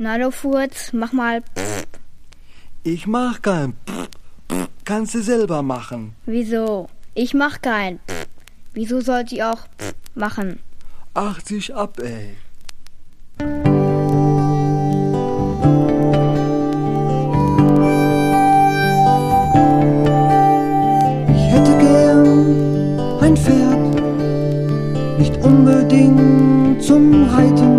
Na du Furz, mach mal pff. Ich mach kein pff, pff. Kannst du selber machen. Wieso? Ich mach kein pff. Wieso sollt ihr auch pff machen? 80 ab, ey. Ich hätte gern ein Pferd, nicht unbedingt zum Reiten.